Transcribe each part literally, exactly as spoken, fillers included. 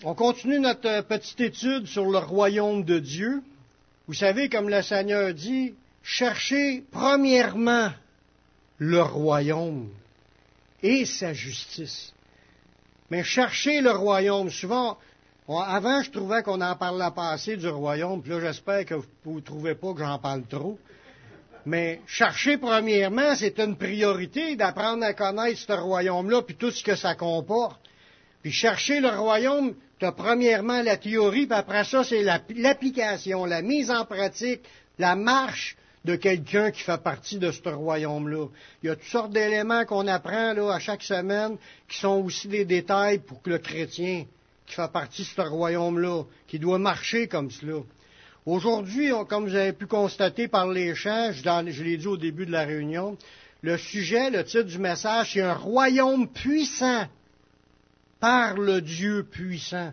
On continue notre petite étude sur le royaume de Dieu. Vous savez, comme le Seigneur dit, cherchez premièrement le royaume et sa justice. Mais cherchez le royaume. Souvent, on, avant, je trouvais qu'on en parlait pas assez du royaume, puis là, j'espère que vous ne trouvez pas que j'en parle trop. Mais chercher premièrement, c'est une priorité d'apprendre à connaître ce royaume-là, puis tout ce que ça comporte. Puis chercher le royaume, tu as premièrement la théorie, puis après ça, c'est la, l'application, la mise en pratique, la marche de quelqu'un qui fait partie de ce royaume-là. Il y a toutes sortes d'éléments qu'on apprend là, à chaque semaine, qui sont aussi des détails pour que le chrétien qui fait partie de ce royaume-là, qui doit marcher comme cela. Aujourd'hui, comme vous avez pu constater par les chants, je, dans, je l'ai dit au début de la réunion, le sujet, le titre du message, c'est un royaume puissant par le Dieu puissant.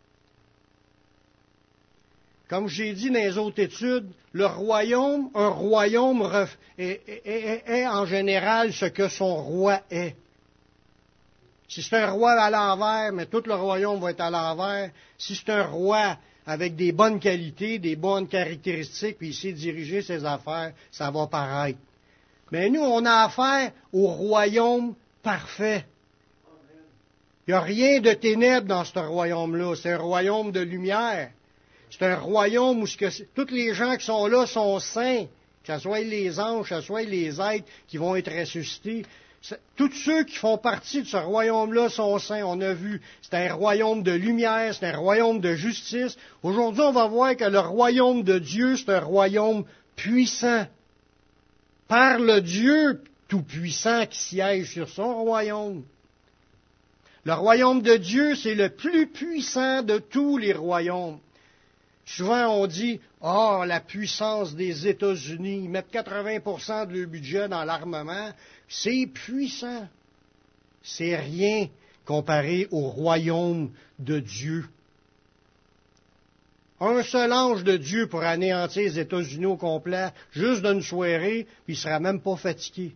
Comme j'ai dit dans les autres études, le royaume, un royaume est, est, est, est en général ce que son roi est. Si c'est un roi à l'envers, mais tout le royaume va être à l'envers. Si c'est un roi avec des bonnes qualités, des bonnes caractéristiques, puis il sait diriger ses affaires, ça va paraître. Mais nous, on a affaire au royaume parfait. Il n'y a rien de ténèbres dans ce royaume-là. C'est un royaume de lumière. C'est un royaume où ce que, tous les gens qui sont là sont saints, que ce soit les anges, que ce soit les êtres qui vont être ressuscités. Tous ceux qui font partie de ce royaume-là sont saints. On a vu, c'est un royaume de lumière, c'est un royaume de justice. Aujourd'hui, on va voir que le royaume de Dieu, c'est un royaume puissant. Par le Dieu tout-puissant qui siège sur son royaume. Le royaume de Dieu, c'est le plus puissant de tous les royaumes. Souvent, on dit, ah, oh, la puissance des États-Unis, ils mettent quatre-vingts pour cent de leur budget dans l'armement, c'est puissant. C'est rien comparé au royaume de Dieu. Un seul ange de Dieu pour anéantir les États-Unis au complet, juste d'une soirée, puis il ne sera même pas fatigué.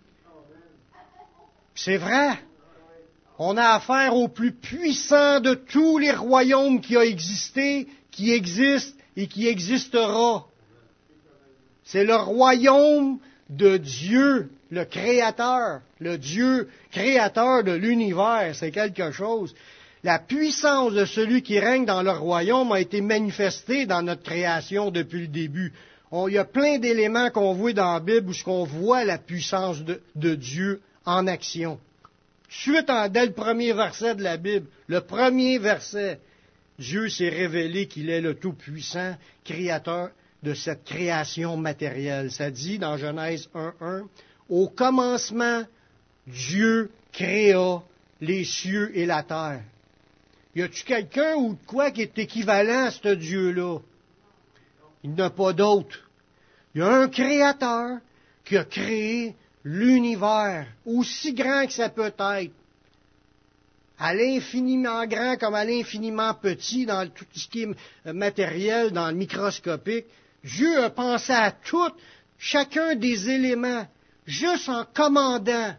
C'est vrai. On a affaire au plus puissant de tous les royaumes qui a existé, qui existe et qui existera. C'est le royaume de Dieu, le Créateur, le Dieu créateur de l'univers. C'est quelque chose. La puissance de celui qui règne dans le royaume a été manifestée dans notre création depuis le début. On, il y a plein d'éléments qu'on voit dans la Bible où on voit la puissance de, de Dieu en action. Suite en, dès le premier verset de la Bible, le premier verset, Dieu s'est révélé qu'il est le Tout-Puissant, créateur de cette création matérielle. Ça dit dans Genèse un un, « Au commencement, Dieu créa les cieux et la terre. » Y a-tu quelqu'un ou de quoi qui est équivalent à ce Dieu-là? Il n'y en a pas d'autre. Il y a un créateur qui a créé l'univers, aussi grand que ça peut être, à l'infiniment grand comme à l'infiniment petit, dans tout ce qui est matériel, dans le microscopique. Dieu a pensé à tout, chacun des éléments, juste en commandant.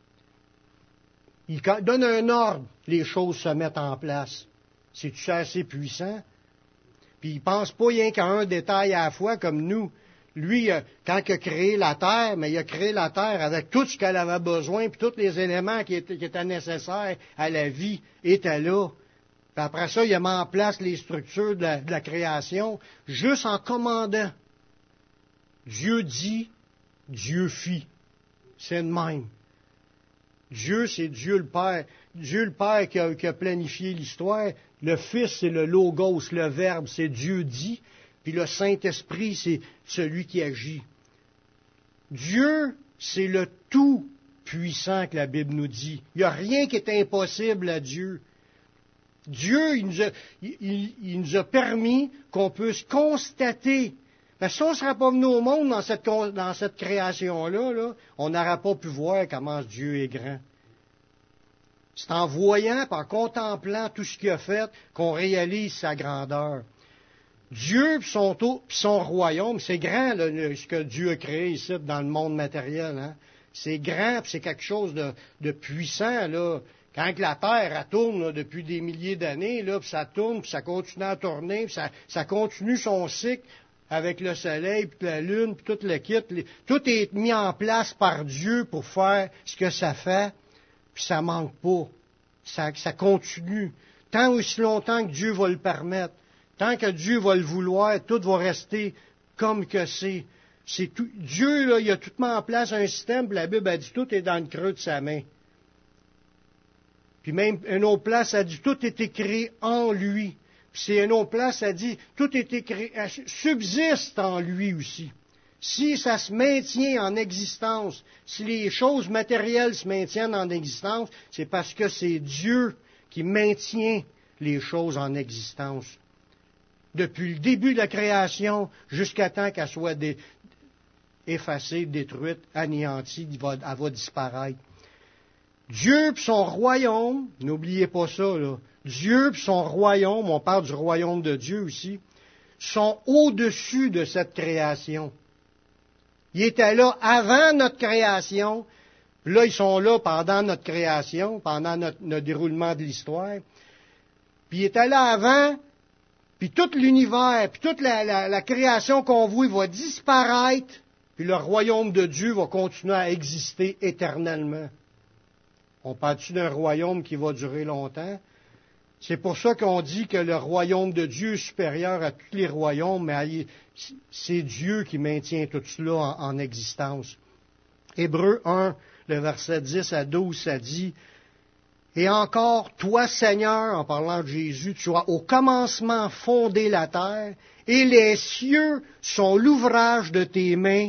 Il donne un ordre, les choses se mettent en place. C'est-tu assez puissant? Puis il ne pense pas rien qu'à un détail à la fois comme nous. Lui, quand il a créé la terre, mais il a créé la terre avec tout ce qu'elle avait besoin, puis tous les éléments qui étaient, qui étaient nécessaires à la vie étaient là. Puis après ça, il a mis en place les structures de la, de la création, juste en commandant. Dieu dit, Dieu fit. C'est le même. Dieu, c'est Dieu le Père. Dieu le Père qui a, qui a planifié l'histoire. Le Fils, c'est le Logos, le Verbe, c'est Dieu dit. Puis le Saint-Esprit, c'est celui qui agit. Dieu, c'est le tout-puissant que la Bible nous dit. Il n'y a rien qui est impossible à Dieu. Dieu, il nous a, il, il nous a permis qu'on puisse constater. Parce que si on ne serait pas venu au monde dans cette, dans cette création-là, là, on n'aurait pas pu voir comment Dieu est grand. C'est en voyant, en contemplant tout ce qu'il a fait, qu'on réalise sa grandeur. Dieu et son, son royaume, c'est grand là, ce que Dieu a créé ici dans le monde matériel. Hein? C'est grand, c'est quelque chose de, de puissant là, Quand la Terre, elle tourne là, depuis des milliers d'années, là, puis ça tourne, puis ça continue à tourner, puis ça, ça continue son cycle avec le soleil, puis la lune, puis tout le kit. Les, tout est mis en place par Dieu pour faire ce que ça fait, puis ça manque pas. Ça, ça continue. Tant aussi longtemps que Dieu va le permettre, tant que Dieu va le vouloir, tout va rester comme que c'est. C'est tout, Dieu, là, il a tout mis en place un système, puis la Bible a dit tout est dans le creux de sa main. Puis même, une autre place a dit, tout est écrit en lui. Puis c'est une autre place a dit, tout est écrit, subsiste en lui aussi. Si ça se maintient en existence, si les choses matérielles se maintiennent en existence, c'est parce que c'est Dieu qui maintient les choses en existence. Depuis le début de la création, jusqu'à temps qu'elle soit dé, effacée, détruite, anéantie, elle va, elle va disparaître. Dieu et son royaume, n'oubliez pas ça, là, Dieu et son royaume, on parle du royaume de Dieu aussi, sont au-dessus de cette création. Ils étaient là avant notre création, là ils sont là pendant notre création, pendant notre, notre déroulement de l'histoire, puis ils étaient là avant, puis tout l'univers, puis toute la, la, la création qu'on voit va disparaître, puis le royaume de Dieu va continuer à exister éternellement. On parle-tu d'un royaume qui va durer longtemps? C'est pour ça qu'on dit que le royaume de Dieu est supérieur à tous les royaumes, mais c'est Dieu qui maintient tout cela en, en existence. Hébreux un, le verset dix à douze, ça dit, « Et encore, toi, Seigneur, en parlant de Jésus, tu as au commencement fondé la terre, et les cieux sont l'ouvrage de tes mains.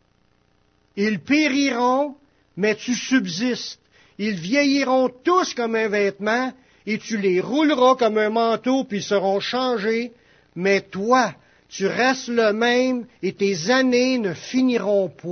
Ils périront, mais tu subsistes. Ils vieilliront tous comme un vêtement, et tu les rouleras comme un manteau, puis ils seront changés. Mais toi, tu restes le même, et tes années ne finiront point. »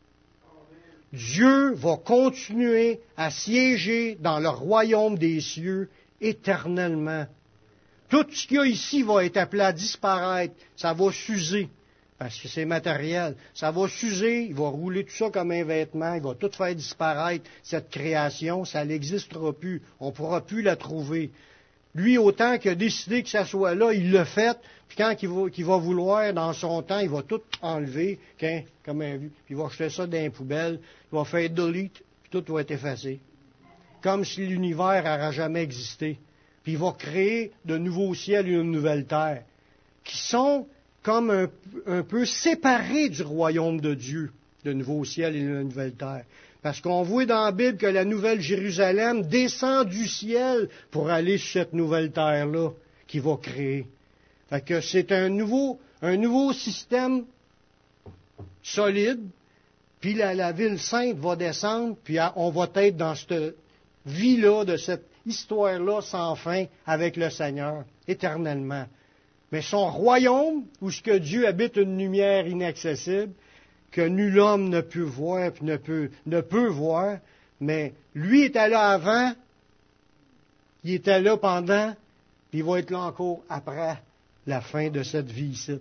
Dieu va continuer à siéger dans le royaume des cieux éternellement. Tout ce qu'il y a ici va être appelé à disparaître. Ça va s'user, parce que c'est matériel. Ça va s'user, il va rouler tout ça comme un vêtement, il va tout faire disparaître, cette création, ça n'existera plus. On ne pourra plus la trouver. Lui, autant qu'il a décidé que ça soit là, il l'a fait, puis quand il va, qu'il va vouloir, dans son temps, il va tout enlever, qu'un, comme un vu, puis il va jeter ça dans les poubelles, il va faire delete, puis tout va être effacé. Comme si l'univers n'aurait jamais existé. Puis il va créer de nouveaux ciels et une nouvelle terre, qui sont comme un, un peu séparés du royaume de Dieu, de nouveaux ciels et une nouvelle terre. Parce qu'on voit dans la Bible que la nouvelle Jérusalem descend du ciel pour aller sur cette nouvelle terre-là qu'il va créer. Fait que c'est un nouveau, un nouveau système solide, puis la, la ville sainte va descendre, puis on va être dans cette vie-là, de cette histoire-là sans fin avec le Seigneur, éternellement. Mais son royaume, où ce que Dieu habite une lumière inaccessible, que nul homme ne peut voir, puis ne peut, ne peut voir, mais lui était là avant, il était là pendant, puis il va être là encore après la fin de cette vie ici.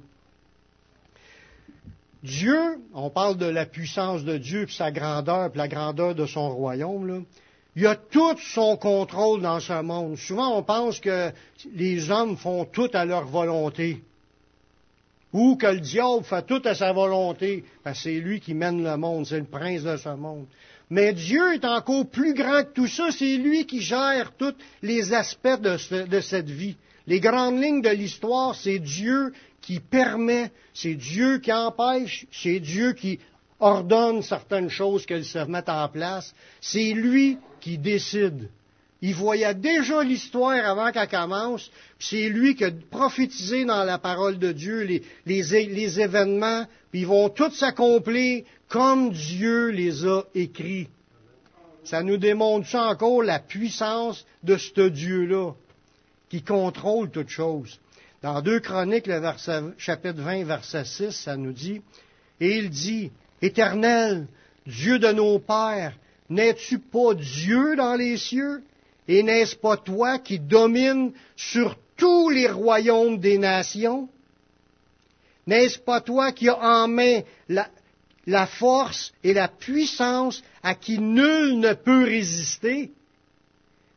Dieu, on parle de la puissance de Dieu, puis sa grandeur, puis la grandeur de son royaume, là. Il a tout son contrôle dans ce monde. Souvent, on pense que les hommes font tout à leur volonté. Ou que le diable fait tout à sa volonté, parce que c'est lui qui mène le monde, c'est le prince de ce monde. Mais Dieu est encore plus grand que tout ça, c'est lui qui gère tous les aspects de, ce, de cette vie. Les grandes lignes de l'histoire, c'est Dieu qui permet, c'est Dieu qui empêche, c'est Dieu qui ordonne certaines choses qu'elles se mettent en place. C'est lui qui décide. Il voyait déjà l'histoire avant qu'elle commence, puis c'est lui qui a prophétisé dans la parole de Dieu les, les, les événements, puis ils vont tous s'accomplir comme Dieu les a écrits. Ça nous démontre ça encore, la puissance de ce Dieu-là, qui contrôle toutes choses. Dans deux Chroniques, le verset, chapitre vingt, verset six, ça nous dit, et il dit, « Éternel, Dieu de nos pères, n'es-tu pas Dieu dans les cieux? Et n'est-ce pas toi qui domines sur tous les royaumes des nations? N'est-ce pas toi qui as en main la, la force et la puissance à qui nul ne peut résister?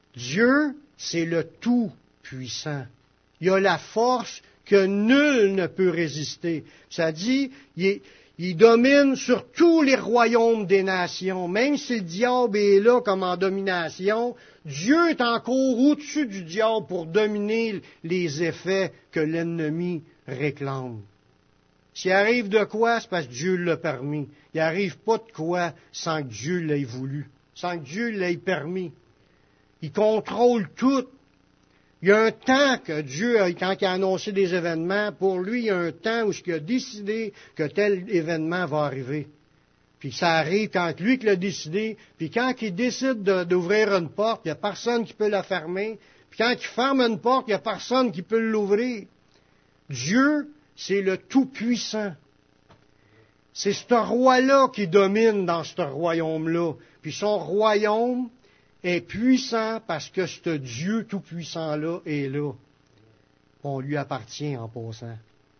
Dieu, c'est le Tout-Puissant. Il a la force que nul ne peut résister. Ça dit, il, est, il domine sur tous les royaumes des nations. Même si le diable est là comme en domination, Dieu est encore au-dessus du diable pour dominer les effets que l'ennemi réclame. S'il arrive de quoi, c'est parce que Dieu l'a permis. Il n'arrive pas de quoi sans que Dieu l'ait voulu, sans que Dieu l'ait permis. Il contrôle tout. Il y a un temps que Dieu, quand il a annoncé des événements, pour lui, il y a un temps où il a décidé que tel événement va arriver. Puis ça arrive quand lui qui l'a décidé, puis quand il décide de, d'ouvrir une porte, il n'y a personne qui peut la fermer. Puis quand il ferme une porte, il n'y a personne qui peut l'ouvrir. Dieu, c'est le Tout-Puissant. C'est ce roi-là qui domine dans ce royaume-là. Puis son royaume est puissant parce que ce Dieu Tout-Puissant-là est là. On lui appartient en passant.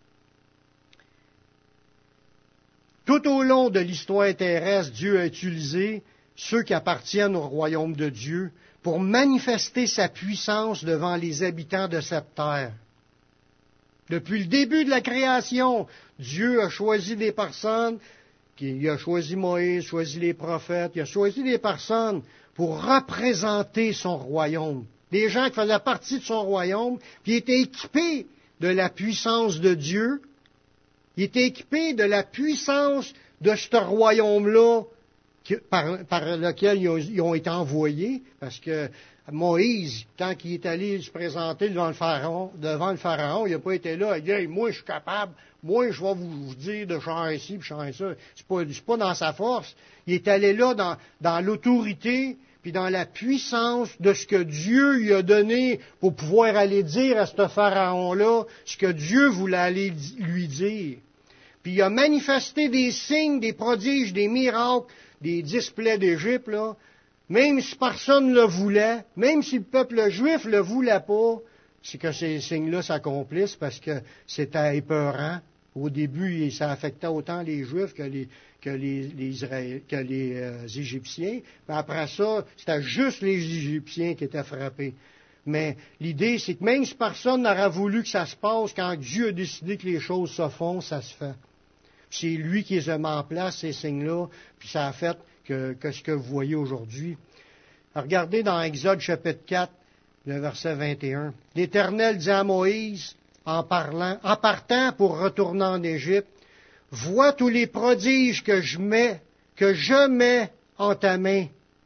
Tout au long de l'histoire terrestre, Dieu a utilisé ceux qui appartiennent au royaume de Dieu pour manifester sa puissance devant les habitants de cette terre. Depuis le début de la création, Dieu a choisi des personnes, il a choisi Moïse, choisi les prophètes, il a choisi des personnes pour représenter son royaume. Des gens qui faisaient partie de son royaume, puis étaient équipés de la puissance de Dieu. Ils étaient équipés de la puissance de ce royaume-là par, par lequel ils ont, ils ont été envoyés, parce que Moïse, tant qu'il est allé se présenter devant le pharaon, devant le pharaon, il n'a pas été là, il dit hey, « moi je suis capable, moi je vais vous, vous dire de chanter ci, puis chanter ça ». C'est pas, c'est pas dans sa force. Il est allé là dans, dans l'autorité, puis dans la puissance de ce que Dieu lui a donné pour pouvoir aller dire à ce pharaon-là ce que Dieu voulait aller lui dire. Puis il a manifesté des signes, des prodiges, des miracles, des dix plaies d'Égypte, là. Même si personne ne le voulait, même si le peuple juif ne le voulait pas, c'est que ces signes-là s'accomplissent parce que c'était épeurant. Au début, ça affectait autant les Juifs que les, que les, les, Israél, que les euh, Égyptiens. Mais après ça, c'était juste les Égyptiens qui étaient frappés. Mais l'idée, c'est que même si personne n'aurait voulu que ça se passe, quand Dieu a décidé que les choses se font, ça se fait. C'est lui qui les a mis en place, ces signes-là, puis ça a fait que, que ce que vous voyez aujourd'hui. Regardez dans Exode chapitre quatre, le verset vingt et un. L'Éternel dit à Moïse, en parlant, en partant pour retourner en Égypte, vois tous les prodiges que je mets, que je mets en ta main,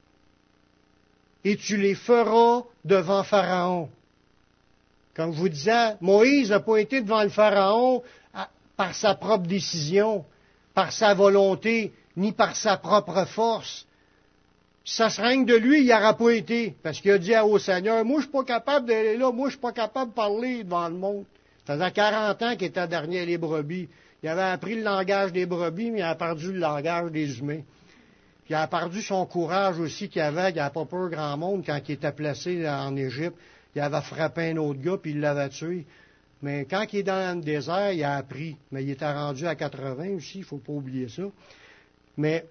et tu les feras devant Pharaon. Comme je vous disais, Moïse n'a pas été devant le Pharaon par sa propre décision, par sa volonté, ni par sa propre force. Si ça se règne de lui, il n'y aura pas été. Parce qu'il a dit au Seigneur, moi je suis pas capable d'aller là, moi je suis pas capable de parler devant le monde. Ça faisait quarante ans qu'il était derrière les brebis. Il avait appris le langage des brebis, mais il a perdu le langage des humains. Puis il a perdu son courage aussi qu'il avait, il n'avait pas peur grand monde quand il était placé en Égypte. Il avait frappé un autre gars, puis il l'avait tué. Mais quand il est dans le désert, il a appris. Mais il était rendu à quatre-vingts aussi, il ne faut pas oublier ça. Mais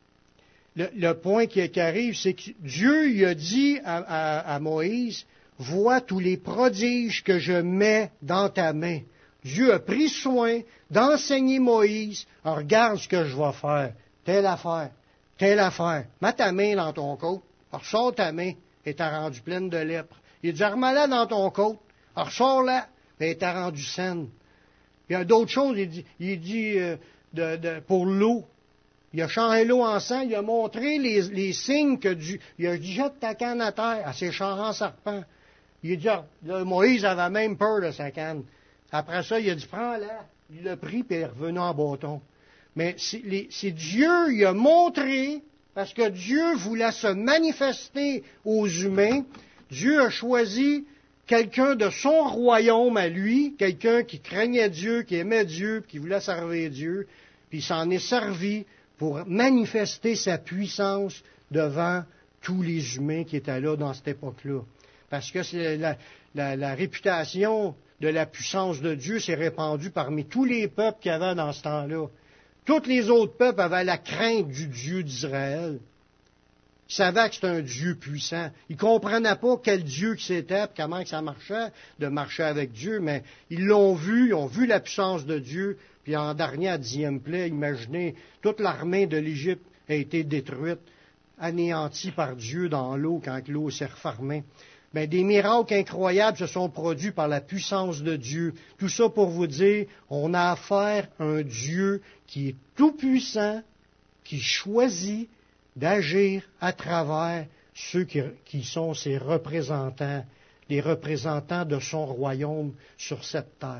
le, le point qui, qui arrive, c'est que Dieu il a dit à, à, à Moïse, « Vois tous les prodiges que je mets dans ta main. » Dieu a pris soin d'enseigner Moïse, « Regarde ce que je vais faire. Telle affaire, telle affaire. Mets ta main dans ton côte. Ressors ta main. Elle t'a rendu pleine de lèpre. Il dit, remets-la dans ton côte. Ressors-la. Elle t'a rendu saine. » Il y a d'autres choses. Il dit, il dit euh, de, de, pour l'eau. Il a changé l'eau en sang. Il a montré les, les signes que Dieu... Il a dit, jette ta canne à terre. Elle s'est changée en serpent. Il a dit, là, Moïse avait même peur de sa canne. Après ça, il a dit, prends-la. Il l'a pris, puis il est revenu en bâton. Mais c'est, les, c'est Dieu, il a montré, parce que Dieu voulait se manifester aux humains. Dieu a choisi quelqu'un de son royaume à lui, quelqu'un qui craignait Dieu, qui aimait Dieu, qui voulait servir Dieu, puis il s'en est servi pour manifester sa puissance devant tous les humains qui étaient là dans cette époque-là. Parce que c'est la, la, la réputation de la puissance de Dieu s'est répandue parmi tous les peuples qu'il y avait dans ce temps-là. Tous les autres peuples avaient la crainte du Dieu d'Israël. Ils savaient que c'était un Dieu puissant. Ils ne comprenaient pas quel Dieu que c'était, comment que ça marchait, de marcher avec Dieu, mais ils l'ont vu, ils ont vu la puissance de Dieu. Puis en dernier, à dixième plaie, imaginez, toute l'armée de l'Égypte a été détruite, anéantie par Dieu dans l'eau quand l'eau s'est refermée. Bien, des miracles incroyables se sont produits par la puissance de Dieu. Tout ça pour vous dire, on a affaire à un Dieu qui est tout-puissant, qui choisit d'agir à travers ceux qui, qui sont ses représentants, les représentants de son royaume sur cette terre.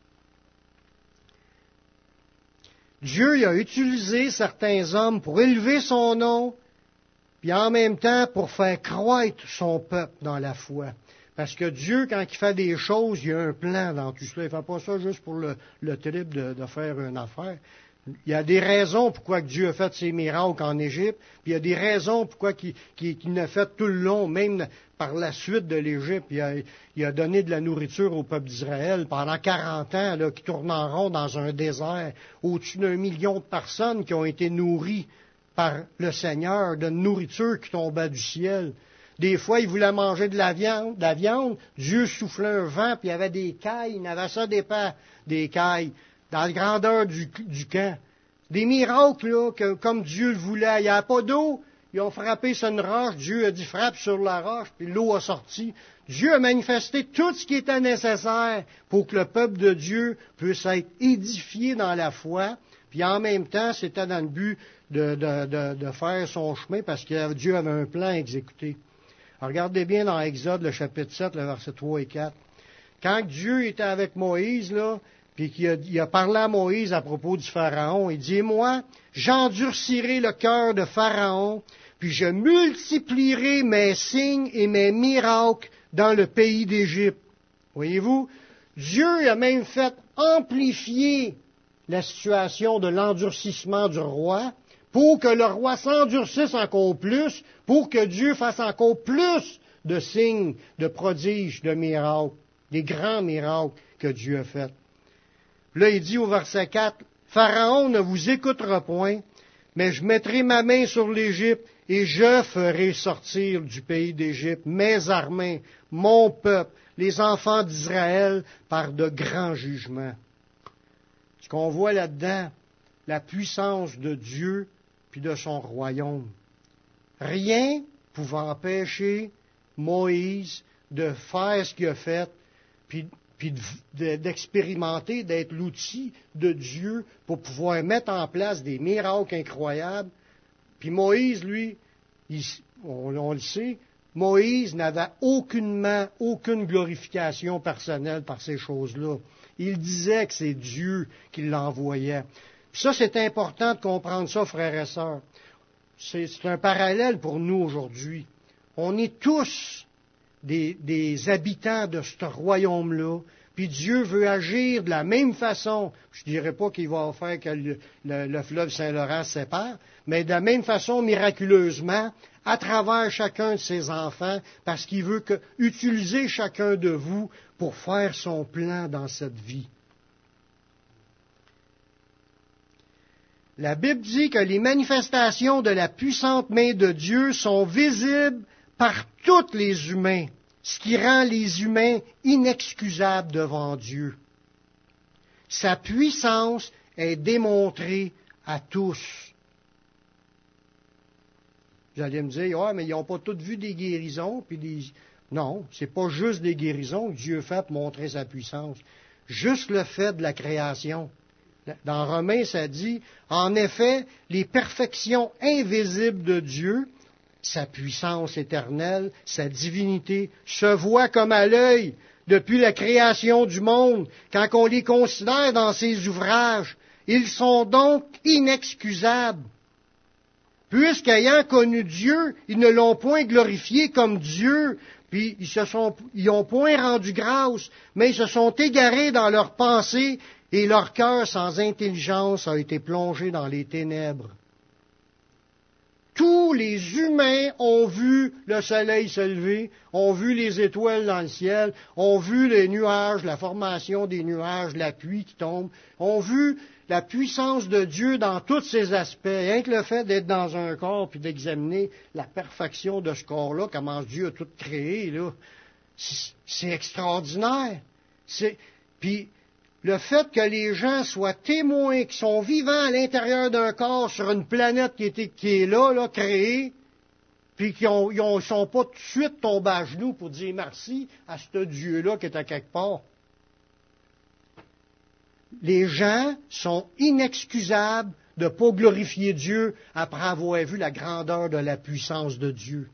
Dieu il a utilisé certains hommes pour élever son nom, puis en même temps pour faire croître son peuple dans la foi. Parce que Dieu, quand il fait des choses, il y a un plan dans tout cela. Il ne fait pas ça juste pour le, le trip de, de faire une affaire. Il y a des raisons pourquoi Dieu a fait ses miracles en Égypte, puis il y a des raisons pourquoi il, qu'il, qu'il l'a fait tout le long, même par la suite de l'Égypte. Il a, il a donné de la nourriture au peuple d'Israël pendant quarante ans, là, qui tournent en rond dans un désert, au-dessus d'un million de personnes qui ont été nourries par le Seigneur, de nourriture qui tombait du ciel. Des fois, ils voulaient manger de la viande, de la viande. Dieu soufflait un vent, puis il y avait des cailles, il y avait ça des pas, des cailles, dans la grandeur du, du camp. Des miracles, là, que, comme Dieu le voulait. Il n'y avait pas d'eau, ils ont frappé sur une roche, Dieu a dit frappe sur la roche, puis l'eau a sorti. Dieu a manifesté tout ce qui était nécessaire pour que le peuple de Dieu puisse être édifié dans la foi, puis en même temps, c'était dans le but de, de, de, de faire son chemin, parce que Dieu avait un plan à exécuter. Alors, regardez bien dans Exode, le chapitre sept, le verset trois et quatre. Quand Dieu était avec Moïse, là, puis qu'il a, il a parlé à Moïse à propos du Pharaon, il dit, « Moi, j'endurcirai le cœur de Pharaon, puis je multiplierai mes signes et mes miracles dans le pays d'Égypte. » Voyez-vous, Dieu a même fait amplifier la situation de l'endurcissement du roi, pour que le roi s'endurcisse encore plus, pour que Dieu fasse encore plus de signes, de prodiges, de miracles, des grands miracles que Dieu a faits. Là, il dit au verset quatre, « Pharaon ne vous écoutera point, mais je mettrai ma main sur l'Égypte et je ferai sortir du pays d'Égypte mes armées, mon peuple, les enfants d'Israël, par de grands jugements. » Ce qu'on voit là-dedans, la puissance de Dieu puis de son royaume. Rien pouvait empêcher Moïse de faire ce qu'il a fait, puis, puis de, d'expérimenter, d'être l'outil de Dieu pour pouvoir mettre en place des miracles incroyables. Puis Moïse, lui, il, on, on le sait, Moïse n'avait aucunement, aucune glorification personnelle par ces choses-là. Il disait que c'est Dieu qui l'envoyait. Puis ça, c'est important de comprendre ça, frères et sœurs. C'est, c'est un parallèle pour nous aujourd'hui. On est tous des, des habitants de ce royaume-là, puis Dieu veut agir de la même façon. Je ne dirais pas qu'il va faire que le, le, le fleuve Saint-Laurent se sépare, mais de la même façon, miraculeusement, à travers chacun de ses enfants, parce qu'il veut que, utiliser chacun de vous pour faire son plan dans cette vie. La Bible dit que les manifestations de la puissante main de Dieu sont visibles par tous les humains, ce qui rend les humains inexcusables devant Dieu. Sa puissance est démontrée à tous. Vous allez me dire, ah, mais ils n'ont pas tous vu des guérisons, puis des... Non, c'est pas juste des guérisons que Dieu fait pour montrer sa puissance. Juste le fait de la création. Dans Romains, ça dit, en effet, les perfections invisibles de Dieu, sa puissance éternelle, sa divinité, se voient comme à l'œil depuis la création du monde, quand on les considère dans ses ouvrages. Ils sont donc inexcusables. Puisqu'ayant connu Dieu, ils ne l'ont point glorifié comme Dieu, puis ils se sont, ils ont point rendu grâce, mais ils se sont égarés dans leurs pensées, et leur cœur sans intelligence a été plongé dans les ténèbres. Tous les humains ont vu le soleil se lever, ont vu les étoiles dans le ciel, ont vu les nuages, la formation des nuages, la pluie qui tombe, ont vu la puissance de Dieu dans tous ses aspects. Rien que le fait d'être dans un corps puis d'examiner la perfection de ce corps-là, comment Dieu a tout créé, là, c'est extraordinaire. C'est... Puis le fait que les gens soient témoins, qui sont vivants à l'intérieur d'un corps sur une planète qui, était, qui est là, là, créée, puis qui ne sont pas tout de suite tombés à genoux pour dire merci à ce Dieu-là qui est à quelque part. Les gens sont inexcusables de ne pas glorifier Dieu après avoir vu la grandeur de la puissance de Dieu.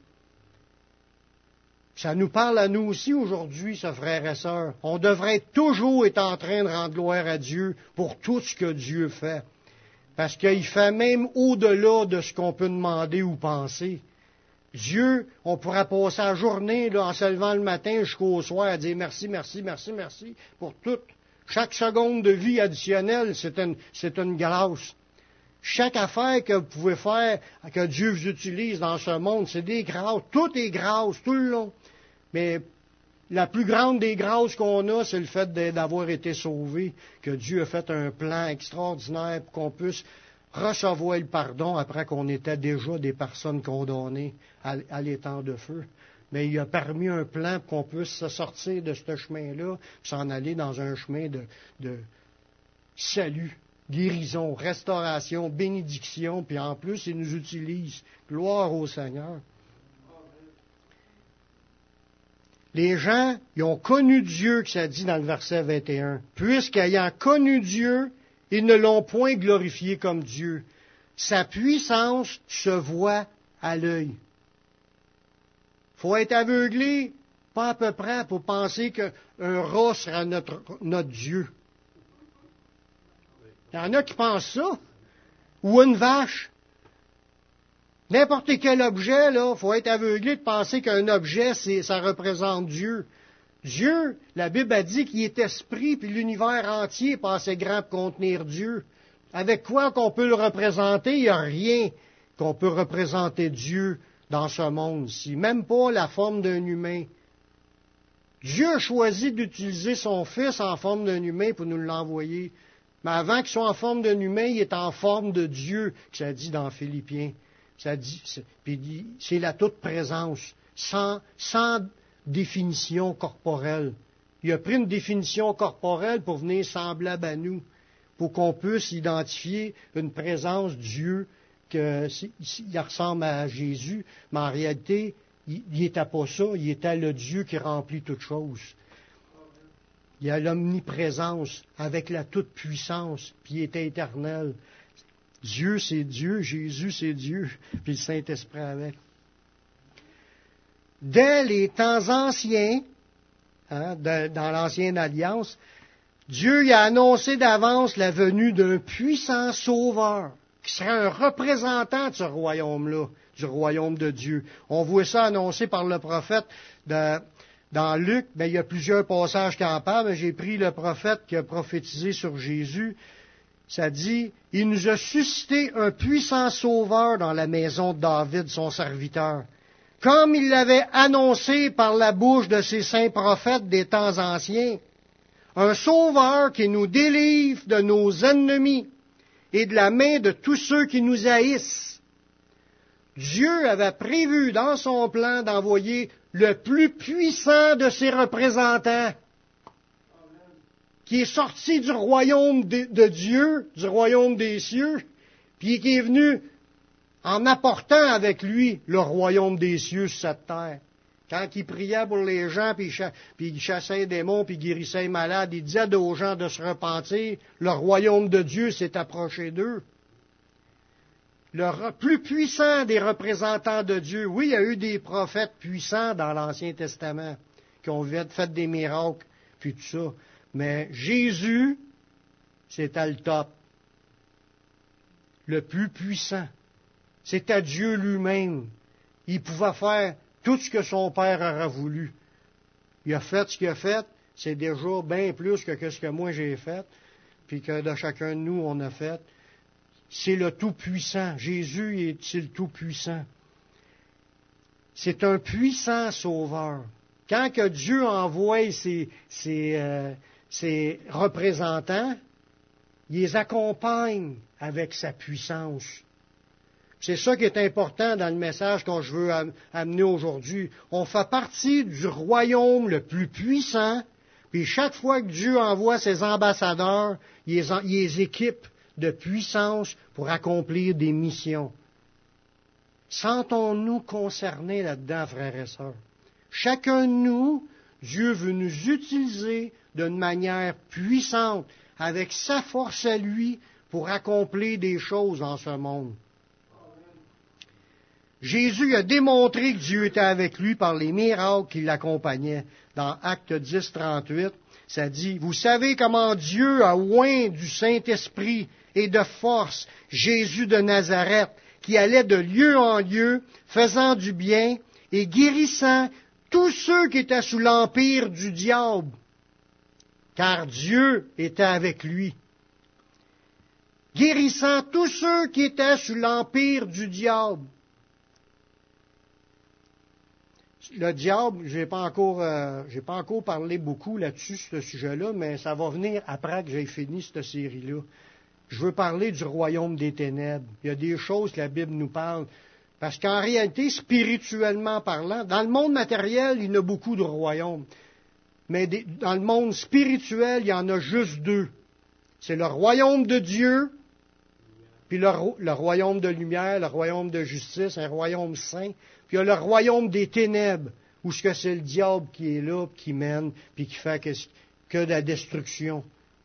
Ça nous parle à nous aussi aujourd'hui, ce frère et sœur. On devrait toujours être en train de rendre gloire à Dieu pour tout ce que Dieu fait. Parce qu'il fait même au-delà de ce qu'on peut demander ou penser. Dieu, on pourra passer la journée là, en se levant le matin jusqu'au soir à dire merci, merci, merci, merci pour tout. Chaque seconde de vie additionnelle, c'est une, c'est une grâce. Chaque affaire que vous pouvez faire, que Dieu vous utilise dans ce monde, c'est des grâces. Tout est grâce, tout le long. Mais la plus grande des grâces qu'on a, c'est le fait d'avoir été sauvé, que Dieu a fait un plan extraordinaire pour qu'on puisse recevoir le pardon après qu'on était déjà des personnes condamnées à, à l'étang de feu. Mais il a permis un plan pour qu'on puisse se sortir de ce chemin-là, s'en aller dans un chemin de, de salut, guérison, restauration, bénédiction, puis en plus, il nous utilise. Gloire au Seigneur. Les gens, ils ont connu Dieu, que ça dit dans le verset vingt et un. Puisqu'ayant connu Dieu, ils ne l'ont point glorifié comme Dieu. Sa puissance se voit à l'œil. Il faut être aveuglé, pas à peu près, pour penser qu'un rat sera notre, notre Dieu. Il y en a qui pensent ça. Ou une vache. N'importe quel objet, là, il faut être aveuglé de penser qu'un objet, c'est, ça représente Dieu. Dieu, la Bible a dit qu'il est esprit, puis l'univers entier est pas assez grand pour contenir Dieu. Avec quoi qu'on peut le représenter? Il n'y a rien qu'on peut représenter Dieu dans ce monde-ci. Même pas la forme d'un humain. Dieu a choisi d'utiliser son Fils en forme d'un humain pour nous l'envoyer. Mais avant qu'il soit en forme d'un humain, il est en forme de Dieu, que ça dit dans Philippiens. Ça dit, c'est, puis c'est la toute présence, sans, sans définition corporelle. Il a pris une définition corporelle pour venir semblable à nous, pour qu'on puisse identifier une présence de Dieu, qu'il ressemble à Jésus, mais en réalité, il n'était pas ça, il était le Dieu qui remplit toutes choses. Il y a l'omniprésence avec la toute-puissance, puis il était éternel. Dieu, c'est Dieu, Jésus, c'est Dieu, puis le Saint-Esprit avec. Dès les temps anciens, hein, de, dans l'Ancienne Alliance, Dieu y a annoncé d'avance la venue d'un puissant sauveur, qui serait un représentant de ce royaume-là, du royaume de Dieu. On voit ça annoncé par le prophète de, dans Luc. Bien, il y a plusieurs passages qui en parlent, mais j'ai pris le prophète qui a prophétisé sur Jésus. Ça dit, « Il nous a suscité un puissant sauveur dans la maison de David, son serviteur, comme il l'avait annoncé par la bouche de ses saints prophètes des temps anciens, un sauveur qui nous délivre de nos ennemis et de la main de tous ceux qui nous haïssent. » Dieu avait prévu dans son plan d'envoyer le plus puissant de ses représentants, qui est sorti du royaume de, de Dieu, du royaume des cieux, puis qui est venu en apportant avec lui le royaume des cieux sur cette terre. Quand il priait pour les gens, puis il, cha- puis il chassait les démons, puis il guérissait les malades, il disait aux gens de se repentir, le royaume de Dieu s'est approché d'eux. Le re- plus puissant des représentants de Dieu, oui, il y a eu des prophètes puissants dans l'Ancien Testament, qui ont fait des miracles, puis tout ça. Mais Jésus, c'était le top. Le plus puissant. C'était Dieu lui-même. Il pouvait faire tout ce que son Père aurait voulu. Il a fait ce qu'il a fait. C'est déjà bien plus que ce que moi j'ai fait, puis que de chacun de nous on a fait. c'est le Tout-Puissant. Jésus est, c'est le Tout-Puissant. C'est un puissant sauveur. Quand que Dieu envoie ses, ses, euh, ses représentants, il les accompagne avec sa puissance. C'est ça qui est important dans le message que je veux amener aujourd'hui. On fait partie du royaume le plus puissant, puis chaque fois que Dieu envoie ses ambassadeurs, il les, il les équipe de puissance pour accomplir des missions. Sentons-nous concernés là-dedans, frères et sœurs. Chacun de nous, Dieu veut nous utiliser d'une manière puissante, avec sa force à lui, pour accomplir des choses en ce monde. Jésus a démontré que Dieu était avec lui par les miracles qui l'accompagnaient. Dans Actes dix, trente-huit, ça dit, « Vous savez comment Dieu a oint du Saint-Esprit et de force Jésus de Nazareth, qui allait de lieu en lieu, faisant du bien et guérissant tous ceux qui étaient sous l'empire du diable, car Dieu était avec lui. » Guérissant tous ceux qui étaient sous l'empire du diable. Le diable, je n'ai pas encore, euh, j'ai pas encore parlé beaucoup là-dessus, sur ce sujet-là, mais ça va venir après que j'ai fini cette série-là. Je veux parler du royaume des ténèbres. Il y a des choses que la Bible nous parle. Parce qu'en réalité, spirituellement parlant, dans le monde matériel, il y en a beaucoup de royaumes. Mais des, dans le monde spirituel, il y en a juste deux. C'est le royaume de Dieu, puis le, le royaume de lumière, le royaume de justice, un royaume saint. Puis il y a le royaume des ténèbres, où ce que c'est le diable qui est là, qui mène, puis qui fait que, que de la destruction.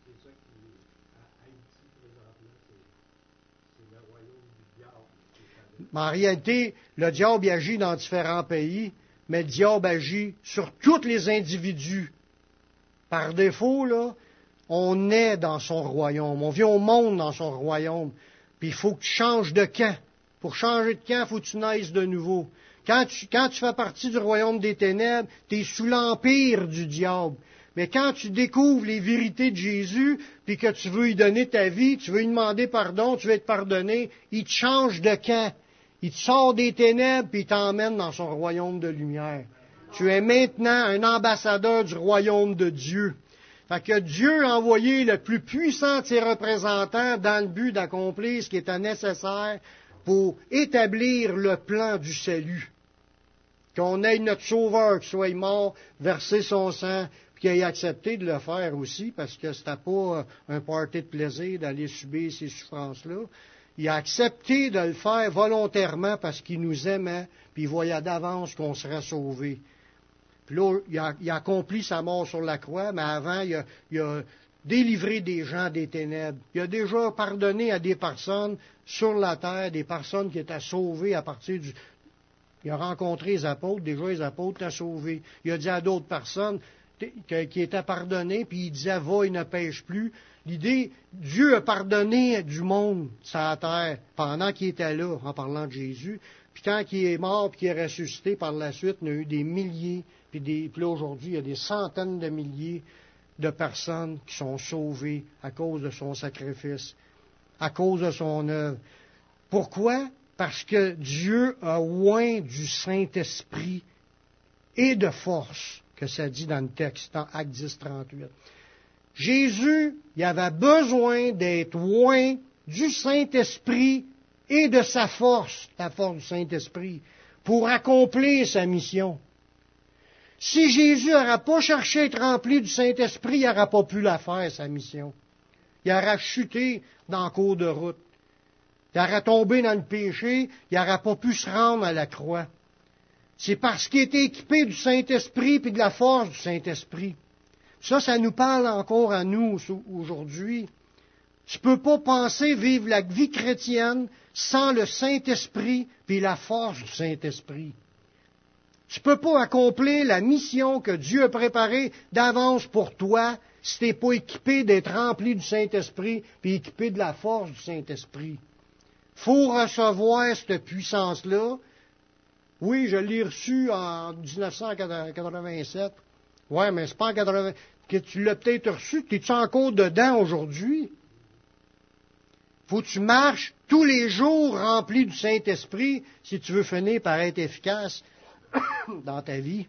Mais en réalité, le diable agit dans différents pays, mais le diable agit sur tous les individus. Par défaut, là, on est dans son royaume, on vient au monde dans son royaume, puis il faut que tu changes de camp. Pour changer de camp, il faut que tu naisses de nouveau. Quand tu, quand tu fais partie du royaume des ténèbres, tu es sous l'empire du diable. Mais quand tu découvres les vérités de Jésus, puis que tu veux lui donner ta vie, tu veux lui demander pardon, tu veux être pardonné, il te change de camp. Il te sort des ténèbres, puis il t'emmène dans son royaume de lumière. Tu es maintenant un ambassadeur du royaume de Dieu. Fait que Dieu a envoyé le plus puissant de ses représentants dans le but d'accomplir ce qui était nécessaire pour établir le plan du salut. Qu'on ait notre Sauveur qui soit mort, verser son sang, puis qu'il ait accepté de le faire aussi, parce que c'était pas un party de plaisir d'aller subir ces souffrances-là. Il a accepté de le faire volontairement parce qu'il nous aimait, puis il voyait d'avance qu'on serait sauvés. Puis là, il a, il a accompli sa mort sur la croix, mais avant, il a, il a délivré des gens des ténèbres. Il a déjà pardonné à des personnes sur la terre, des personnes qui étaient sauvées à partir du... Il a rencontré les apôtres, déjà les apôtres étaient sauvés. Il a dit à d'autres personnes qui étaient pardonnées, puis il disait, va, il ne pêche plus. L'idée, Dieu a pardonné du monde sur la terre pendant qu'il était là, en parlant de Jésus. Puis quand il est mort, puis qu'il est ressuscité par la suite, il y a eu des milliers, puis, des, puis là aujourd'hui, il y a des centaines de milliers de personnes qui sont sauvées à cause de son sacrifice, à cause de son œuvre. Pourquoi? Parce que Dieu a oint du Saint-Esprit et de force, que ça dit dans le texte, dans Actes dix, trente-huit. Jésus, il avait besoin d'être oint du Saint-Esprit et de sa force, la force du Saint-Esprit, pour accomplir sa mission. Si Jésus n'aurait pas cherché à être rempli du Saint-Esprit, il n'aurait pas pu la faire, sa mission. Il aurait chuté dans le cours de route. Il aurait tombé dans le péché, il n'aurait pas pu se rendre à la croix. C'est parce qu'il était équipé du Saint-Esprit et de la force du Saint-Esprit. Ça, ça nous parle encore à nous aujourd'hui. Tu ne peux pas penser vivre la vie chrétienne sans le Saint-Esprit et la force du Saint-Esprit. Tu ne peux pas accomplir la mission que Dieu a préparée d'avance pour toi si tu n'es pas équipé d'être rempli du Saint-Esprit et équipé de la force du Saint-Esprit. Il faut recevoir cette puissance-là. Oui, je l'ai reçue en dix-neuf cent quatre-vingt-sept. Oui, mais c'est pas en quatre-vingt... que tu l'as peut-être reçu, tu es encore dedans aujourd'hui? Faut que tu marches tous les jours rempli du Saint-Esprit si tu veux finir par être efficace dans ta vie.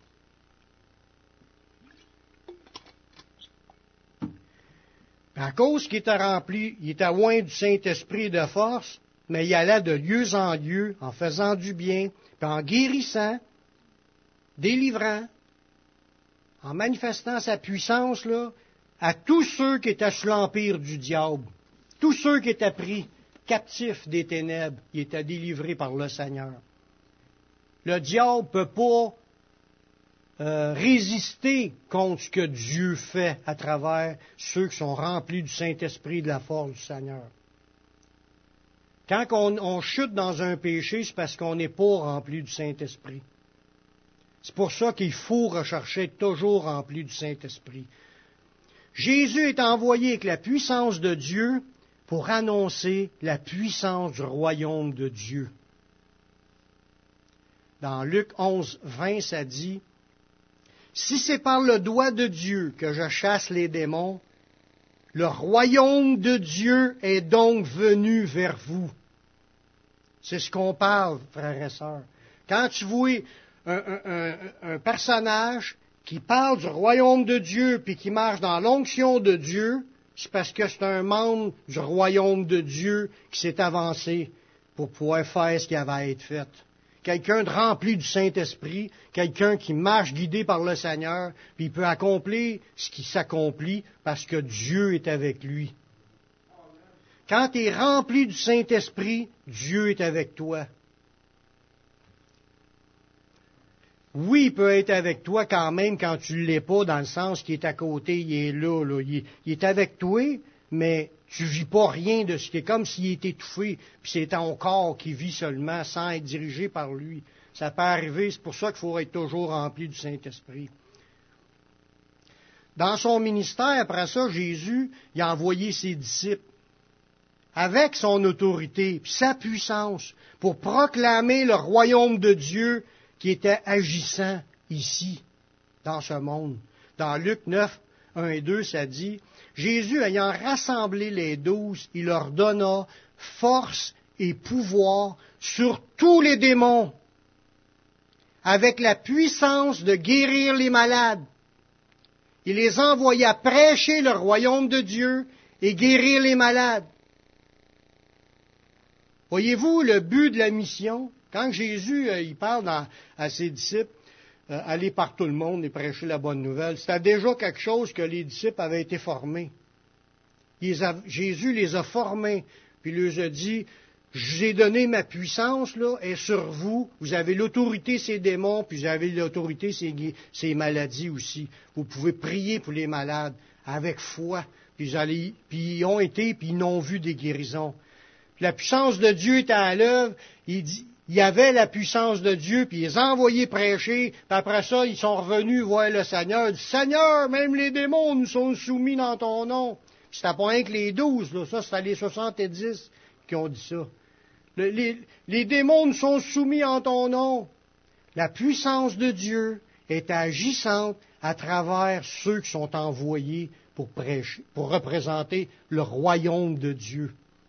À cause qu'il était rempli, il était loin du Saint-Esprit de force, mais il allait de lieu en lieu en faisant du bien, puis en guérissant, délivrant, en manifestant sa puissance là, à tous ceux qui étaient sous l'empire du diable, tous ceux qui étaient pris captifs des ténèbres, ils étaient délivrés par le Seigneur. Le diable ne peut pas euh, résister contre ce que Dieu fait à travers ceux qui sont remplis du Saint-Esprit et de la force du Seigneur. Quand on, on chute dans un péché, c'est parce qu'on n'est pas rempli du Saint-Esprit. C'est pour ça qu'il faut rechercher être toujours rempli du Saint-Esprit. Jésus est envoyé avec la puissance de Dieu pour annoncer la puissance du royaume de Dieu. Dans Luc onze, vingt, ça dit, « Si c'est par le doigt de Dieu que je chasse les démons, le royaume de Dieu est donc venu vers vous. » C'est ce qu'on parle, frères et sœurs. Quand tu vois un, un, un, un personnage qui parle du royaume de Dieu puis qui marche dans l'onction de Dieu, c'est parce que c'est un membre du royaume de Dieu qui s'est avancé pour pouvoir faire ce qui avait à être fait. Quelqu'un de rempli du Saint-Esprit, quelqu'un qui marche guidé par le Seigneur, puis il peut accomplir ce qui s'accomplit parce que Dieu est avec lui. Quand tu es rempli du Saint-Esprit, Dieu est avec toi. Oui, il peut être avec toi quand même quand tu ne l'es pas, dans le sens qu'il est à côté, il est là, là. Il, il est avec toi, mais tu vis pas rien de ce qui est comme s'il est étouffé, puis c'est ton corps qui vit seulement sans être dirigé par lui. Ça peut arriver, c'est pour ça qu'il faut être toujours rempli du Saint-Esprit. Dans son ministère, après ça, Jésus, il a envoyé ses disciples avec son autorité, puis sa puissance, pour proclamer le royaume de Dieu qui était agissant ici, dans ce monde. Dans Luc neuf, un et deux, ça dit, « Jésus, ayant rassemblé les douze, il leur donna force et pouvoir sur tous les démons, avec la puissance de guérir les malades. Il les envoya prêcher le royaume de Dieu et guérir les malades. » Voyez-vous le but de la mission? Quand Jésus euh, il parle dans, à ses disciples, euh, aller par tout le monde et prêcher la bonne nouvelle, c'était déjà quelque chose que les disciples avaient été formés. Les a, Jésus les a formés, puis il leur a dit, j'ai donné ma puissance, là, est sur vous, vous avez l'autorité ces démons, puis vous avez l'autorité ces, ces maladies aussi. Vous pouvez prier pour les malades avec foi, puis, vous allez, puis ils ont été, puis ils n'ont vu des guérisons. Puis la puissance de Dieu était à l'œuvre, il dit, il y avait la puissance de Dieu, puis ils les ont envoyés prêcher, puis après ça, ils sont revenus voir le Seigneur, ils disent, Seigneur, même les démons nous sont soumis dans ton nom. Puis c'était pas rien que les douze, là, ça c'était les soixante-dix qui ont dit ça. Le, les, les démons nous sont soumis en ton nom. La puissance de Dieu est agissante à travers ceux qui sont envoyés pour prêcher, pour représenter le royaume de Dieu.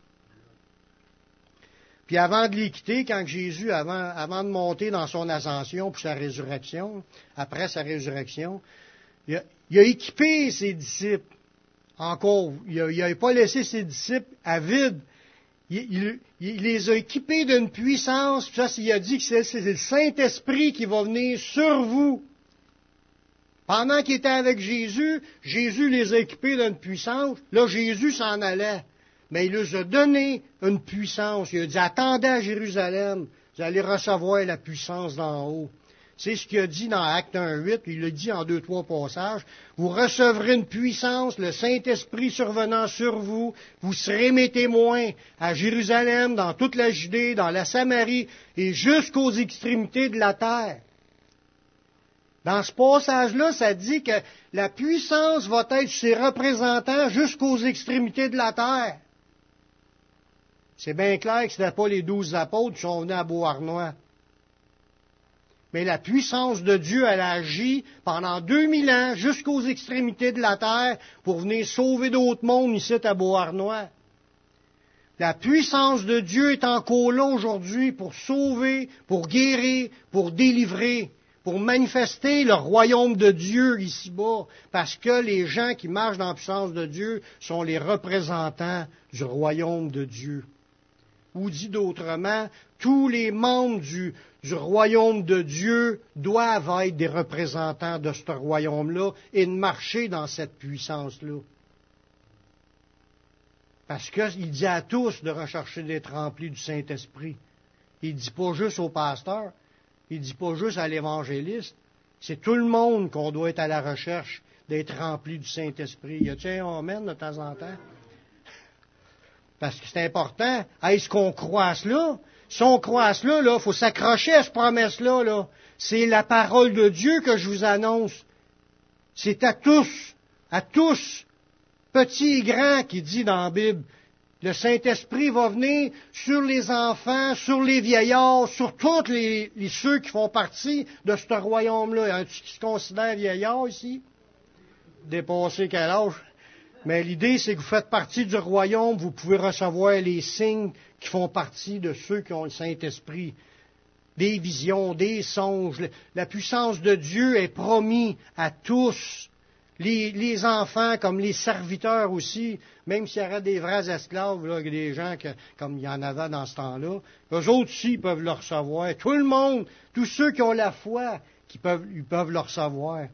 Puis avant de les quitter, quand Jésus, avant, avant de monter dans son ascension pour sa résurrection, après sa résurrection, il a, il a équipé ses disciples. Encore, il n'a pas laissé ses disciples à vide. Il, il, il les a équipés d'une puissance, puis ça, il a dit que c'est, c'est le Saint-Esprit qui va venir sur vous. Pendant qu'il était avec Jésus, Jésus les a équipés d'une puissance. Là, Jésus s'en allait. Mais il leur a donné une puissance. Il a dit, attendez à Jérusalem, vous allez recevoir la puissance d'en haut. C'est ce qu'il a dit dans Acte un huit, il l'a dit en deux, trois passages. Vous recevrez une puissance, le Saint-Esprit survenant sur vous. Vous serez mes témoins à Jérusalem, dans toute la Judée, dans la Samarie et jusqu'aux extrémités de la terre. Dans ce passage-là, ça dit que la puissance va être ses représentants jusqu'aux extrémités de la terre. C'est bien clair que ce n'était pas les douze apôtres qui sont venus à Beauharnois. Mais la puissance de Dieu, elle a agi pendant deux mille ans jusqu'aux extrémités de la terre pour venir sauver d'autres mondes ici à Beauharnois. La puissance de Dieu est encore là aujourd'hui pour sauver, pour guérir, pour délivrer, pour manifester le royaume de Dieu ici-bas, parce que les gens qui marchent dans la puissance de Dieu sont les représentants du royaume de Dieu. Ou dit d'autrement, tous les membres du, du royaume de Dieu doivent être des représentants de ce royaume-là et de marcher dans cette puissance-là. Parce qu'il dit à tous de rechercher d'être remplis du Saint-Esprit. Il ne dit pas juste au pasteur, il ne dit pas juste à l'évangéliste. C'est tout le monde qu'on doit être à la recherche d'être rempli du Saint-Esprit. Y a-t-il un amen de temps en temps? Parce que c'est important. Est-ce qu'on croit à cela? Si on croit à cela, il faut s'accrocher à cette promesse-là. Là. C'est la parole de Dieu que je vous annonce. C'est à tous, à tous, petits et grands, qui dit dans la Bible. Le Saint-Esprit va venir sur les enfants, sur les vieillards, sur tous les, les, ceux qui font partie de ce royaume-là. Y en a-t-il qui se considèrent vieillards ici? Dépassé quel âge? Mais l'idée, c'est que vous faites partie du royaume, vous pouvez recevoir les signes qui font partie de ceux qui ont le Saint-Esprit. Des visions, des songes. La puissance de Dieu est promise à tous. Les, les enfants comme les serviteurs aussi, même s'il y aurait des vrais esclaves, là, des gens que, comme il y en avait dans ce temps-là, eux autres aussi peuvent le recevoir. Tout le monde, tous ceux qui ont la foi, qui peuvent, ils peuvent le recevoir.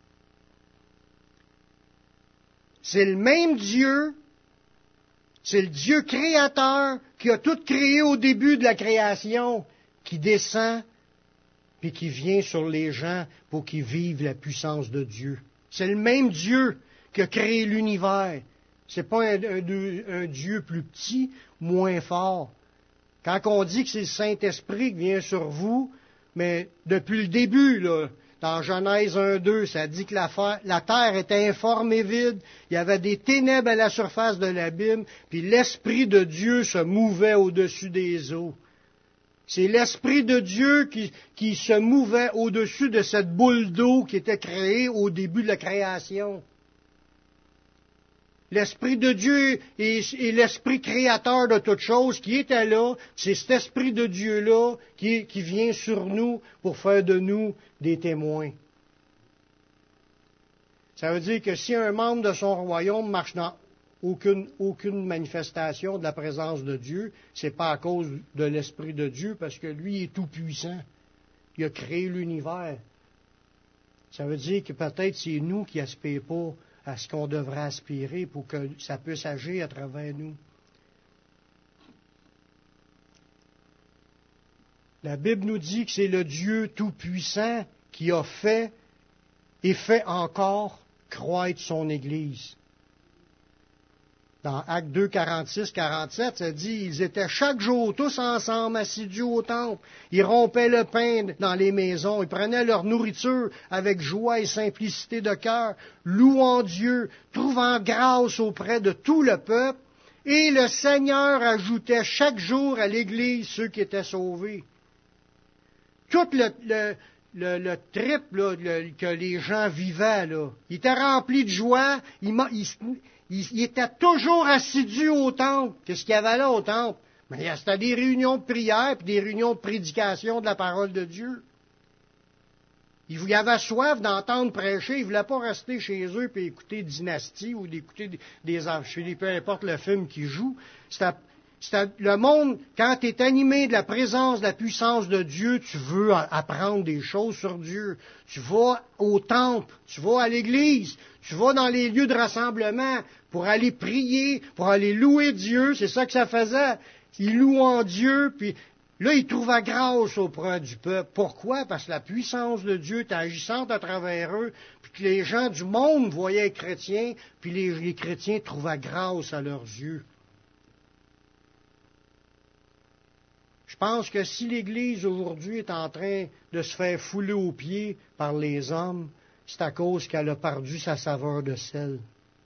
C'est le même Dieu, c'est le Dieu créateur qui a tout créé au début de la création, qui descend et qui vient sur les gens pour qu'ils vivent la puissance de Dieu. C'est le même Dieu qui a créé l'univers. Ce n'est pas un, un, un Dieu plus petit, moins fort. Quand on dit que c'est le Saint-Esprit qui vient sur vous, mais depuis le début, là, dans Genèse un deux, ça dit que la, la terre était informe et vide, il y avait des ténèbres à la surface de l'abîme, puis l'Esprit de Dieu se mouvait au-dessus des eaux. C'est l'Esprit de Dieu qui, qui se mouvait au-dessus de cette boule d'eau qui était créée au début de la création. L'Esprit de Dieu est, est l'Esprit créateur de toutes choses qui était là. C'est cet Esprit de Dieu-là qui, qui vient sur nous pour faire de nous des témoins. Ça veut dire que si un membre de son royaume marche dans aucune, aucune manifestation de la présence de Dieu, c'est pas à cause de l'Esprit de Dieu, parce que lui est tout puissant. Il a créé l'univers. Ça veut dire que peut-être c'est nous qui n'aspirons pas à ce qu'on devrait aspirer pour que ça puisse agir à travers nous. La Bible nous dit que c'est le Dieu tout-puissant qui a fait et fait encore croître son Église. Dans Actes deux, quarante-six, quarante-sept, ça dit, ils étaient chaque jour tous ensemble assidus au temple. Ils rompaient le pain dans les maisons. Ils prenaient leur nourriture avec joie et simplicité de cœur, louant Dieu, trouvant grâce auprès de tout le peuple. Et le Seigneur ajoutait chaque jour à l'Église ceux qui étaient sauvés. Tout le, le, le, le trip là, le, que les gens vivaient, là, il était rempli de joie. Il, il, il, il était toujours assidu au temple. Qu'est-ce qu'il y avait là au temple? Mais c'était des réunions de prière et des réunions de prédication de la parole de Dieu. Il y avait soif d'entendre prêcher. Ils ne voulaient pas rester chez eux et écouter Dynastie ou d'écouter des, des peu importe le film qu'ils jouent. C'était C'est le monde, quand tu es animé de la présence, de la puissance de Dieu, tu veux apprendre des choses sur Dieu. Tu vas au temple, tu vas à l'église, tu vas dans les lieux de rassemblement pour aller prier, pour aller louer Dieu. C'est ça que ça faisait. Ils louaient Dieu, puis là, ils trouvaient grâce auprès du peuple. Pourquoi? Parce que la puissance de Dieu est agissante à travers eux, puis que les gens du monde voyaient les chrétiens, puis les, les chrétiens trouvaient grâce à leurs yeux. Je pense que si l'Église aujourd'hui est en train de se faire fouler aux pieds par les hommes, c'est à cause qu'elle a perdu sa saveur de sel.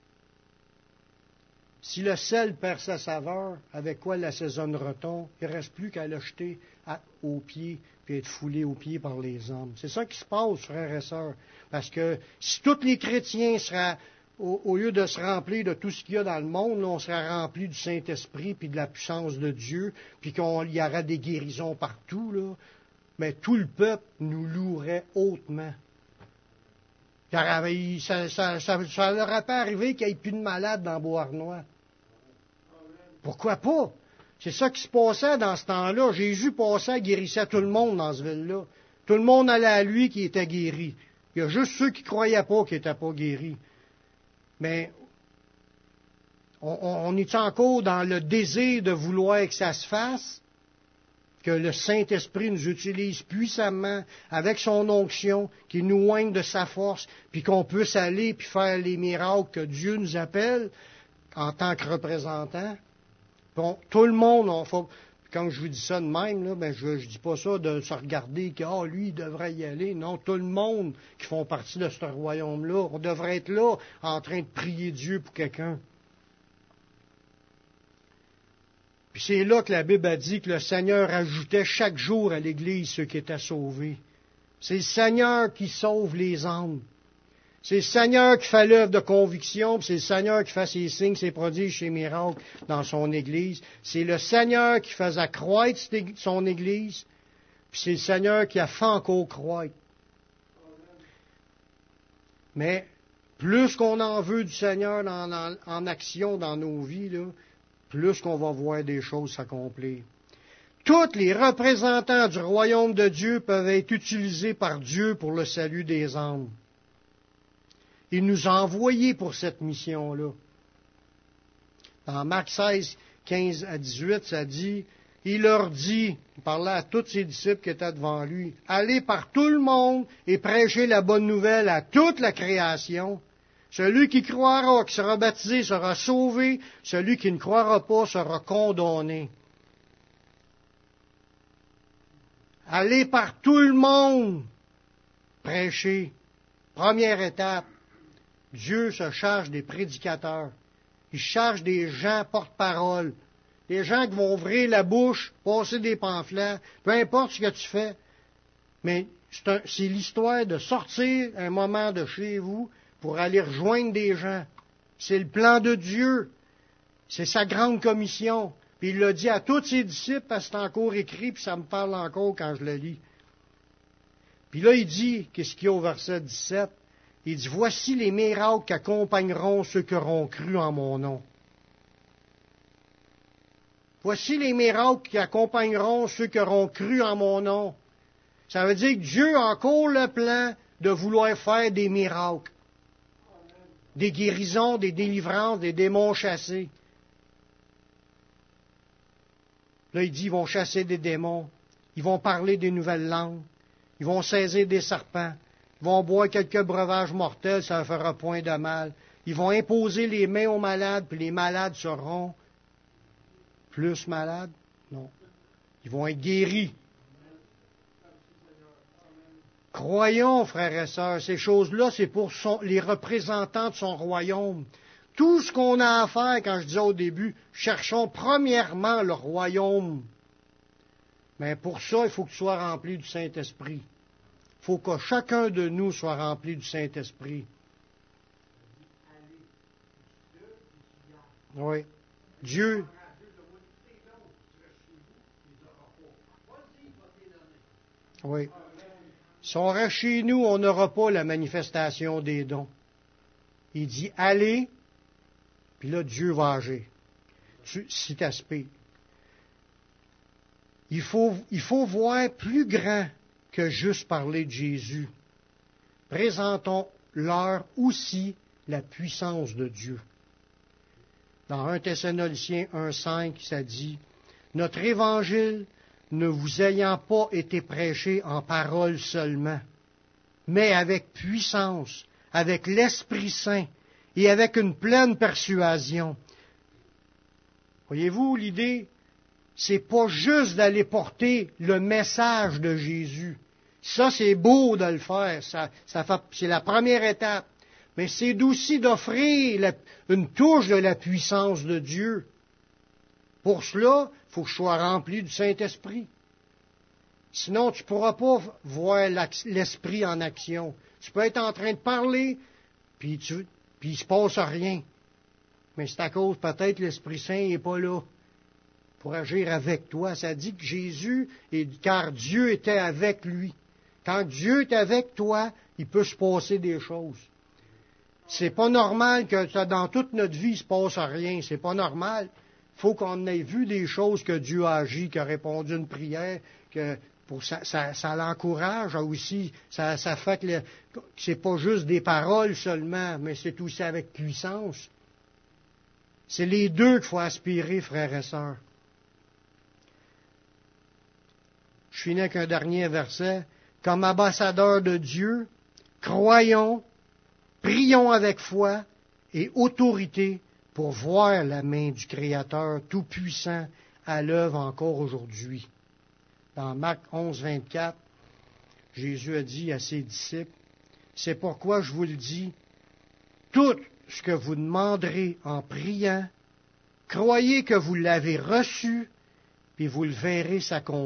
Si le sel perd sa saveur, avec quoi l'assaisonnera-t-on? Il ne reste plus qu'à le jeter à, aux pieds puis être foulé aux pieds par les hommes. C'est ça qui se passe, frères et sœurs. Parce que si tous les chrétiens seraient au, au lieu de se remplir de tout ce qu'il y a dans le monde, là, on serait rempli du Saint-Esprit puis de la puissance de Dieu, puis qu'il y aurait des guérisons partout, là. Mais tout le peuple nous louerait hautement. Car ça, ça, ça, ça leur aurait pas arrivé qu'il n'y ait plus de malades dans Beauharnois. Pourquoi pas? C'est ça qui se passait dans ce temps-là. Jésus passait, guérissait tout le monde dans ce ville-là. Tout le monde allait à lui qui était guéri. Il y a juste ceux qui ne croyaient pas qui n'étaient pas guéris. Mais on, on est encore dans le désir de vouloir que ça se fasse, que le Saint-Esprit nous utilise puissamment avec son onction, qu'il nous oigne de sa force, puis qu'on puisse aller puis faire les miracles que Dieu nous appelle en tant que représentants. Bon, tout le monde, on faut, quand je vous dis ça de même, là, ben je ne dis pas ça de se regarder que ah, lui, il devrait y aller. Non, tout le monde qui font partie de ce royaume-là, on devrait être là en train de prier Dieu pour quelqu'un. Puis c'est là que la Bible a dit que le Seigneur ajoutait chaque jour à l'Église ceux qui étaient sauvés. C'est le Seigneur qui sauve les âmes. C'est le Seigneur qui fait l'œuvre de conviction, puis c'est le Seigneur qui fait ses signes, ses prodiges, ses miracles dans son Église. C'est le Seigneur qui faisait accroître son Église, puis c'est le Seigneur qui a fait encore croître. Mais plus qu'on en veut du Seigneur en, en, en action dans nos vies, là, plus qu'on va voir des choses s'accomplir. Tous les représentants du royaume de Dieu peuvent être utilisés par Dieu pour le salut des âmes. Il nous a envoyés pour cette mission-là. Dans Marc seize, quinze à dix-huit, ça dit, il leur dit, il parlait à tous ses disciples qui étaient devant lui, allez par tout le monde et prêchez la bonne nouvelle à toute la création. Celui qui croira, qui sera baptisé, sera sauvé. Celui qui ne croira pas sera condamné. Allez par tout le monde prêcher. Première étape. Dieu se charge des prédicateurs. Il charge des gens porte-parole. Des gens qui vont ouvrir la bouche, passer des pamphlets, peu importe ce que tu fais. Mais c'est, un, c'est l'histoire de sortir un moment de chez vous pour aller rejoindre des gens. C'est le plan de Dieu. C'est sa grande commission. Puis il l'a dit à tous ses disciples, parce que c'est encore écrit, puis ça me parle encore quand je le lis. Puis là, il dit, qu'est-ce qu'il y a au verset dix-sept? Il dit, voici les miracles qui accompagneront ceux qui auront cru en mon nom. Voici les miracles qui accompagneront ceux qui auront cru en mon nom. Ça veut dire que Dieu a encore le plan de vouloir faire des miracles. Des guérisons, des délivrances, des démons chassés. Là, il dit, ils vont chasser des démons. Ils vont parler des nouvelles langues. Ils vont saisir des serpents. Ils vont boire quelques breuvages mortels, ça ne fera point de mal. Ils vont imposer les mains aux malades, puis les malades seront plus malades? Non. Ils vont être guéris. Croyons, frères et sœurs, ces choses-là, c'est pour son, les représentants de son royaume. Tout ce qu'on a à faire, quand je disais au début, cherchons premièrement le royaume. Mais pour ça, il faut que tu sois rempli du Saint-Esprit. Il faut que chacun de nous soit rempli du Saint-Esprit. Oui. Dieu. Oui. Si on reste chez nous, on n'aura pas la manifestation des dons. Il dit, allez, puis là, Dieu va agir. Si t'aspires. Il faut, il faut voir plus grand que juste parler de Jésus. Présentons-leur aussi la puissance de Dieu. Dans un Thessaloniciens un cinq, ça dit, « Notre évangile ne vous ayant pas été prêché en parole seulement, mais avec puissance, avec l'Esprit Saint et avec une pleine persuasion. » Voyez-vous, l'idée, c'est pas juste d'aller porter le message de Jésus. Ça, c'est beau de le faire. Ça, ça fait, c'est la première étape. Mais c'est aussi d'offrir la, une touche de la puissance de Dieu. Pour cela, il faut que je sois rempli du Saint-Esprit. Sinon, tu ne pourras pas voir l'esprit en action. Tu peux être en train de parler, puis tu puis il ne se passe rien. Mais c'est à cause, peut-être, l'Esprit Saint n'est pas là pour agir avec toi. Ça dit que Jésus, est, car Dieu était avec lui. Quand Dieu est avec toi, il peut se passer des choses. C'est pas normal que dans toute notre vie, il ne se passe rien. C'est pas normal. Il faut qu'on ait vu des choses que Dieu a agi, qu'il a répondu à une prière, que pour ça, ça, ça l'encourage aussi. Ça, ça fait que, le, que c'est pas juste des paroles seulement, mais c'est aussi avec puissance. C'est les deux qu'il faut aspirer, frères et sœurs. Je finis avec un dernier verset. Comme ambassadeurs de Dieu, croyons, prions avec foi et autorité pour voir la main du Créateur Tout-Puissant à l'œuvre encore aujourd'hui. Dans Marc onze, vingt-quatre, Jésus a dit à ses disciples, « C'est pourquoi je vous le dis, tout ce que vous demanderez en priant, croyez que vous l'avez reçu, puis vous le verrez s'accomplir. »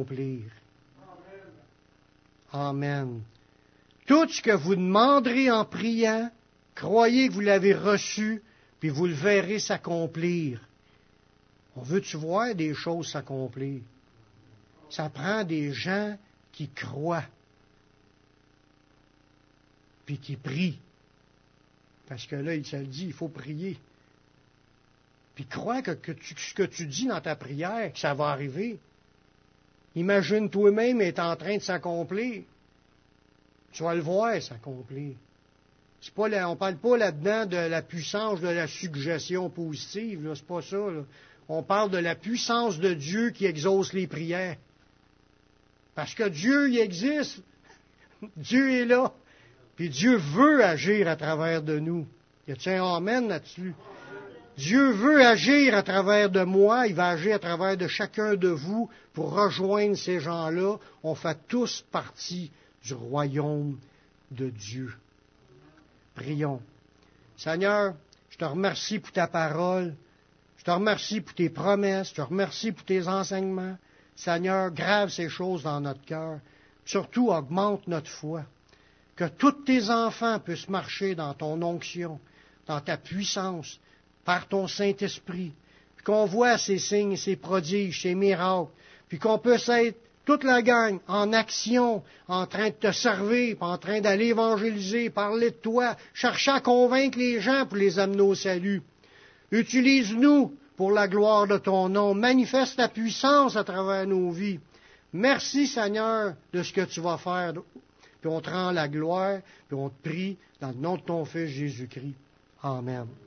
Amen. Tout ce que vous demanderez en priant, croyez que vous l'avez reçu, puis vous le verrez s'accomplir. On veut-tu voir des choses s'accomplir? Ça prend des gens qui croient, puis qui prient. Parce que là, il se le dit, il faut prier. Puis crois que, que tu, ce que tu dis dans ta prière, que ça va arriver. Imagine toi-même est en train de s'accomplir. Tu vas le voir s'accomplir. C'est pas la, on ne parle pas là-dedans de la puissance de la suggestion positive. Là, c'est pas ça. Là. On parle de la puissance de Dieu qui exauce les prières. Parce que Dieu, il existe. Dieu est là. Puis Dieu veut agir à travers de nous. Y a-t-il un amen là-dessus? Dieu veut agir à travers de moi, il va agir à travers de chacun de vous pour rejoindre ces gens-là. On fait tous partie du royaume de Dieu. Prions. Seigneur, je te remercie pour ta parole. Je te remercie pour tes promesses. Je te remercie pour tes enseignements. Seigneur, grave ces choses dans notre cœur. Surtout, augmente notre foi. Que tous tes enfants puissent marcher dans ton onction, dans ta puissance, par ton Saint-Esprit, puis qu'on voit ces signes, ces prodiges, ces miracles, puis qu'on puisse être toute la gang en action, en train de te servir, en train d'aller évangéliser, parler de toi, chercher à convaincre les gens pour les amener au salut. Utilise-nous pour la gloire de ton nom. Manifeste ta puissance à travers nos vies. Merci, Seigneur, de ce que tu vas faire. Puis on te rend la gloire, puis on te prie dans le nom de ton Fils Jésus-Christ. Amen.